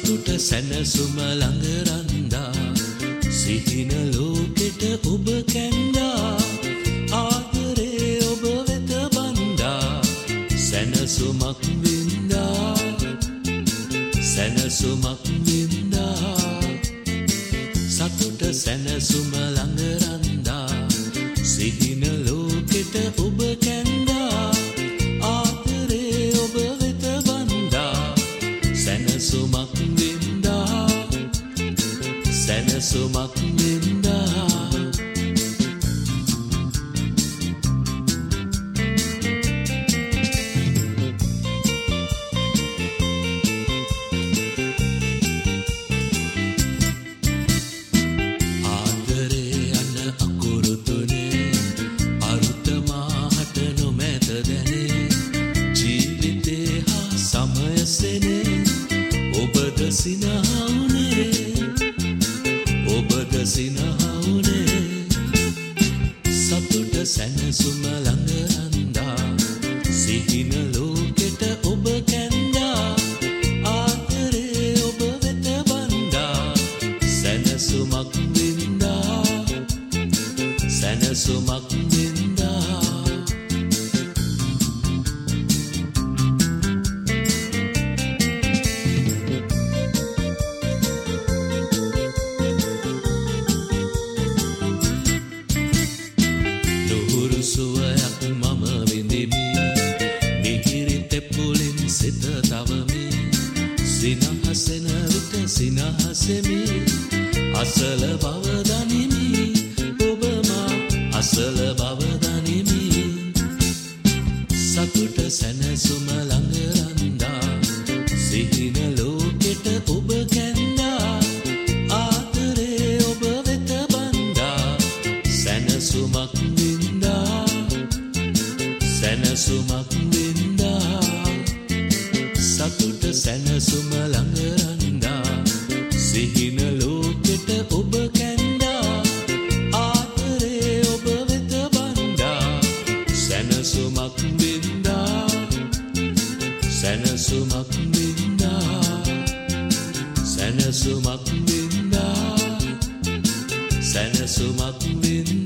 සතුට සැනසුම ළඟ රන්දා සිහින ලෝකෙට ඔබ කැන්දා ආදරේ ඔබ වෙත බන්දා සැනසුමක් වින්දා සැනසුමක් වින්දා සතුට සැනසුම ළඟ රන්දා සිහින ලෝකෙට ඔබ කැන්දා ආදරේ ඔබ වෙත බන්දා සැනසුමක් වින්දා සැනසුමක් වින්දා ඔබද සිනහවුනේ සතුට සැනසුම ළඟ රන්දා සිහින ලෝකෙට ඔබ කැන්දා ආදරේ ඔබ වෙත බන්දා සැනසුමක් වින්දා සැනසුමක් වින්දා සුවයක් මම විඳිමි මිහිරි තෙප්පුලින් සිත තවමි සිනහසෙන විට සිනහසෙමි අසල බව දනිමි ඔබ මා අසල බව දනිමි සතුට සැනසුම ළඟ රන්දා සිහින ලෝකෙට ඔබ කැන්දා ආදරේ ඔබ වෙත බන්දා සැනසුමක් සැනසුමක් වින්දා සතුට සැනසුම ළඟ රන්දා සිහින ලෝකෙට ඔබ කැන්දා ආදරේ ඔබ වෙත බන්දා සැනසුමක් වින්දා සැනසුමක් වින්දා සැනසුමක් වින්දා සැනසුමක් වින්දා